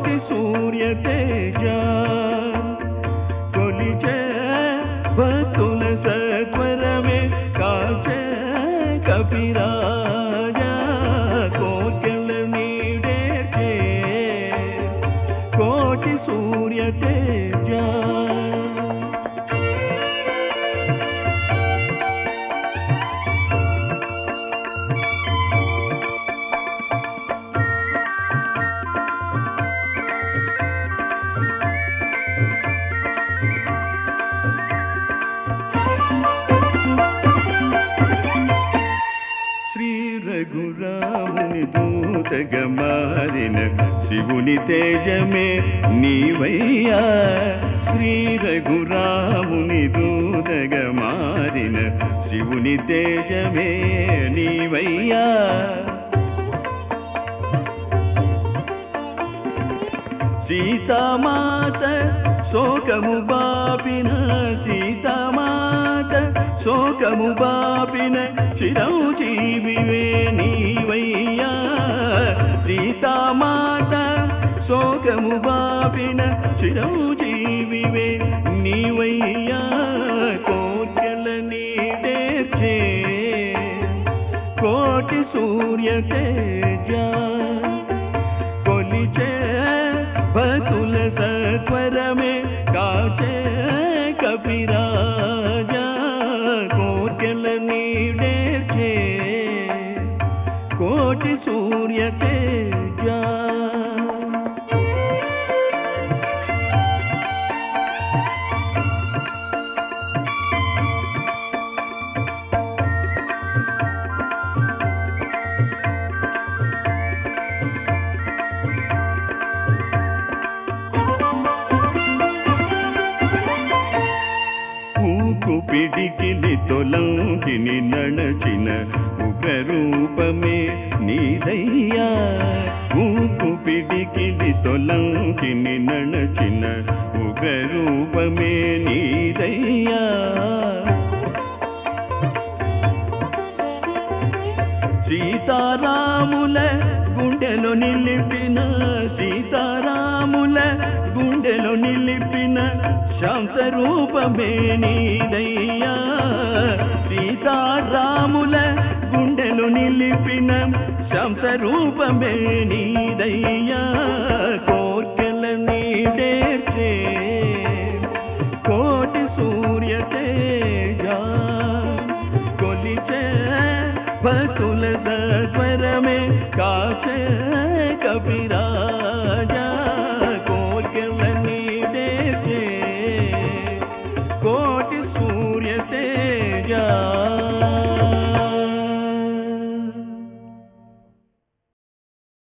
కోటి సూర్య తేజ కొలిచే భక్తుల సత్వరమే కాచే కపిరాజా కోర్కెల నీడేచే కోటి సూర్య తేజ రఘురాముని దూతగా మారిన శివుని తేజమే నీవయ్యా శ్రీ రఘురాముని దూతగా మారిన శివుని తేజమే నీవయ్యా సీతామాత శోకము బాపిన సీతామాత శోకము బాపిన చిరంజీవివే నీవయ్యా సీతామాత శోకము బాపిన చిరంజీవివే నీవయ్యా కోర్కెల నీడేచే కోటి సూర్య తేజ కొలిచే భక్తుల సత్వరమే కాచే కపిరాజా కోర్కెల నీడేచే కోటి సూర్య తేజ పిడికిలి తొలంకిని నడచిన ఉగ్రరూపమే నీదయ్యా ఊకు పిడికిలి తొలంకిని నడచిన ఉగ్రరూపమే నీదయ్యా సీతారాముల గుండెలో నిలిపిన సీతారాముల గుండెలో నిలిపిన శాంతరూపమే నీదయ్యా సీతారాముల గుండెలో నిలిపిన శాంతరూపమే నీదయ్యా కోర్కెల నీడేచే కోటి సూర్య తేజ కొలిచే భక్తుల సత్వరమే కాచే కపిరా